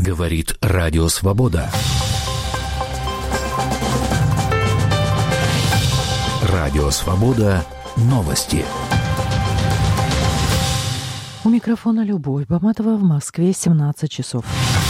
Говорит Радио Свобода. Радио Свобода. Новости. У микрофона Любовь Баматова, в Москве 17 часов.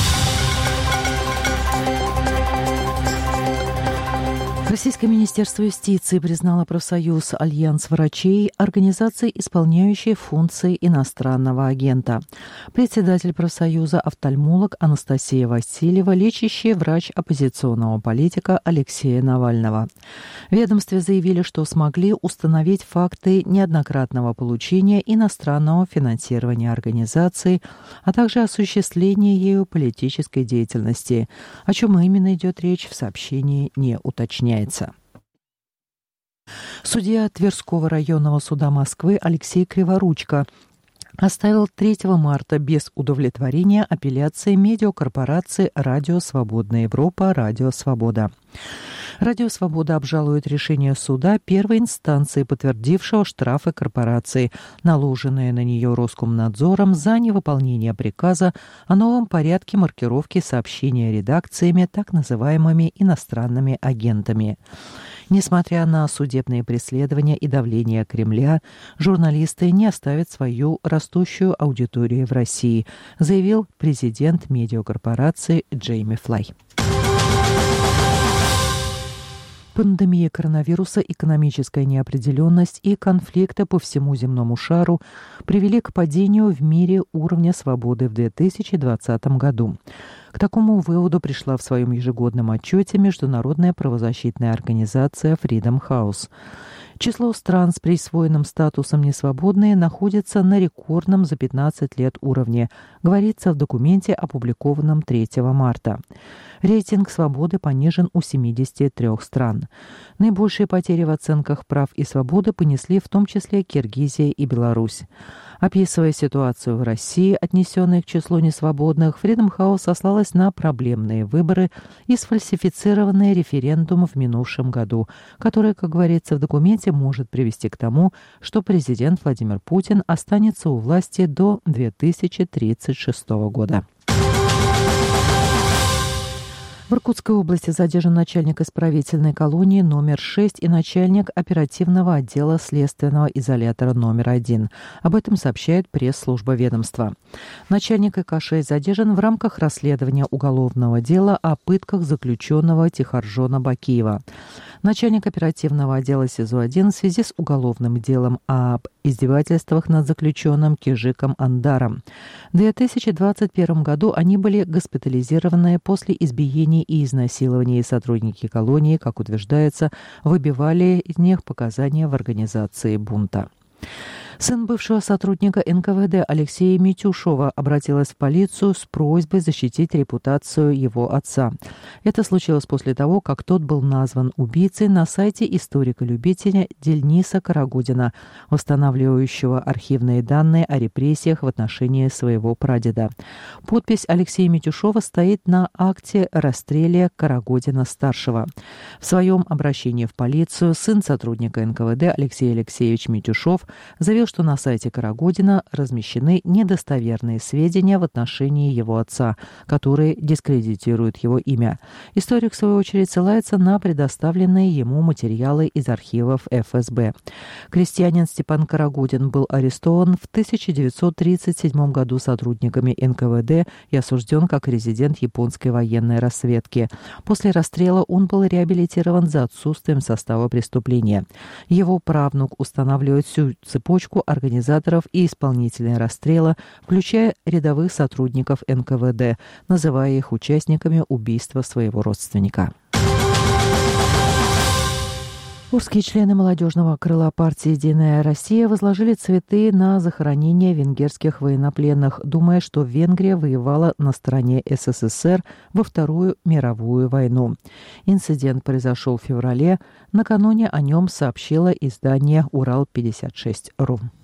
Российское министерство юстиции признало профсоюз «Альянс врачей» организацией, исполняющей функции иностранного агента. Председатель профсоюза офтальмолог Анастасия Васильева, лечащий врач оппозиционного политика Алексея Навального. В ведомстве заявили, что смогли установить факты неоднократного получения иностранного финансирования организации, а также осуществления ею политической деятельности. О чем именно идет речь, в сообщении не уточняется. Судья Тверского районного суда Москвы Алексей Криворучко оставил 3 марта без удовлетворения апелляции медиакорпорации «Радио Свободная Европа» «Радио Свобода». «Радио Свобода» обжалует решение суда первой инстанции, подтвердившего штрафы корпорации, наложенные на нее Роскомнадзором за невыполнение приказа о новом порядке маркировки сообщения редакциями, так называемыми иностранными агентами. Несмотря на судебные преследования и давление Кремля, журналисты не оставят свою растущую аудиторию в России, заявил президент медиакорпорации Джейми Флай. Пандемия коронавируса, экономическая неопределенность и конфликты по всему земному шару привели к падению в мире уровня свободы в 2020 году. К такому выводу пришла в своем ежегодном отчете международная правозащитная организация Freedom House. Число стран с присвоенным статусом «несвободные» находится на рекордном за 15 лет уровне, говорится в документе, опубликованном 3 марта. Рейтинг свободы понижен у 73 стран. Наибольшие потери в оценках прав и свободы понесли в том числе Киргизия и Беларусь. Описывая ситуацию в России, отнесенной к числу несвободных, Freedom House сослалась на проблемные выборы и сфальсифицированный референдум в минувшем году, который, как говорится в документе, может привести к тому, что президент Владимир Путин останется у власти до 2036 года. В Иркутской области задержан начальник исправительной колонии номер 6 и начальник оперативного отдела следственного изолятора номер 1. Об этом сообщает пресс-служба ведомства. Начальник ИК-6 задержан в рамках расследования уголовного дела о пытках заключенного Тихоржона Бакиева. Начальник оперативного отдела СИЗО-1 в связи с уголовным делом об издевательствах над заключенным Кижиком Андаром. В 2021 году они были госпитализированы после избиений и изнасилований. Сотрудники колонии, как утверждается, выбивали из них показания в организации бунта. Сын бывшего сотрудника НКВД Алексея Митюшова обратился в полицию с просьбой защитить репутацию его отца. Это случилось после того, как тот был назван убийцей на сайте историка-любителя Дениса Карагудина, восстанавливающего архивные данные о репрессиях в отношении своего прадеда. Подпись Алексея Митюшова стоит на акте расстрела Карагудина-старшего. В своем обращении в полицию сын сотрудника НКВД Алексей Алексеевич Митюшов заявил, что на сайте Карагудина размещены недостоверные сведения в отношении его отца, которые дискредитируют его имя. Историк, в свою очередь, ссылается на предоставленные ему материалы из архивов ФСБ. Крестьянин Степан Карагудин был арестован в 1937 году сотрудниками НКВД и осужден как резидент японской военной разведки. После расстрела он был реабилитирован за отсутствием состава преступления. Его правнук устанавливает всю цепочку организаторов и исполнителей расстрела, включая рядовых сотрудников НКВД, называя их участниками убийства своего родственника. Узкие члены молодежного крыла партии «Единая Россия» возложили цветы на захоронение венгерских военнопленных, думая, что Венгрия воевала на стороне СССР во Вторую мировую войну. Инцидент произошел в феврале. Накануне о нем сообщило издание «Урал-56.ру».